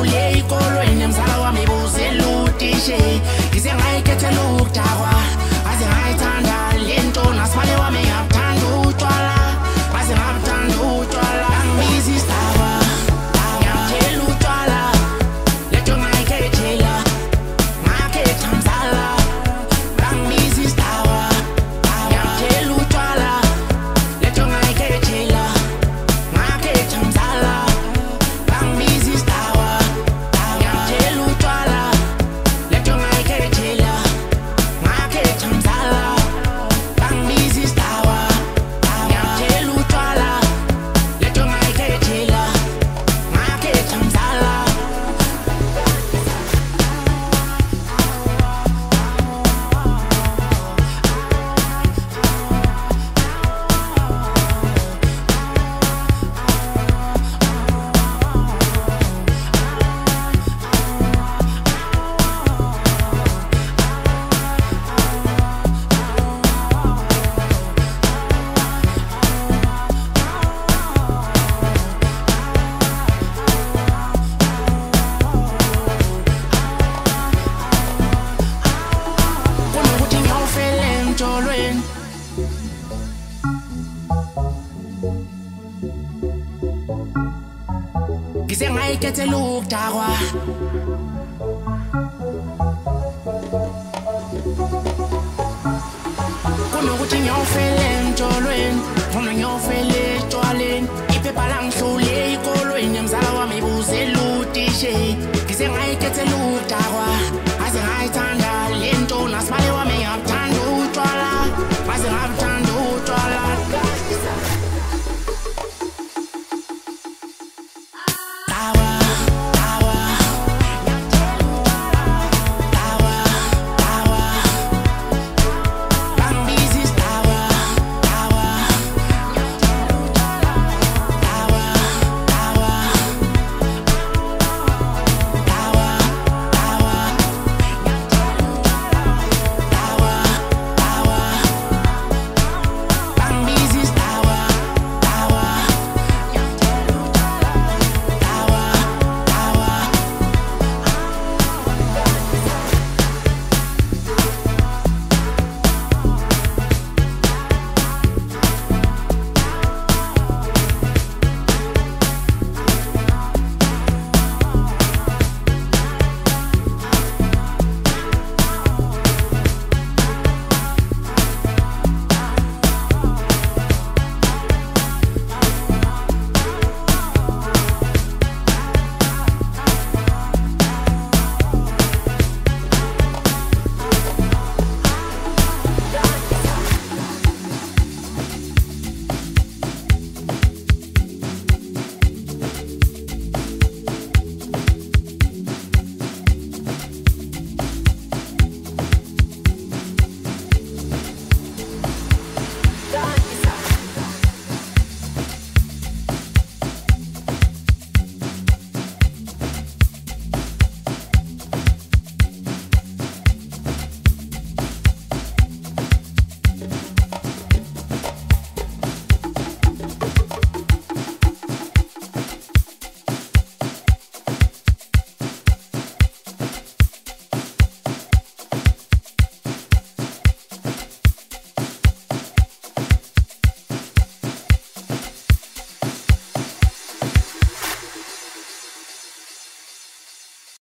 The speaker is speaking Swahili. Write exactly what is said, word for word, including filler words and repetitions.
ngihlule ikolweni mzala wami ibuzela utishe ngise ngayikhethela ukudakwa aze ngayithanda lento nasibale wami ngabuthanda utshwala aze ngabuthanda utshwala angibizi isitaba ngiyabuthela utshwala leto ngayikhethela ngakhetha mzala angibizi isitaba ngiyabuthela utshwala leto ngayikhethela ngakhetha mzala angibizi isitaba ngiyabuthela utshwala leto ngayikhethela ngakhetha mzala angibizi isitaba ngiyabuthela utshwala leto ngayikhethela ngakhetha mzala. Kunokuthi ngiyofela emjolweni ngise ngayikhethela ukudakwa kunokuthi ngiyofela emjolweni ngifuna ngiyofela etshwaleni iphepha langihlule ikolweni mzala wami ibuzela utishe ngise ngayikhethela ukudakwa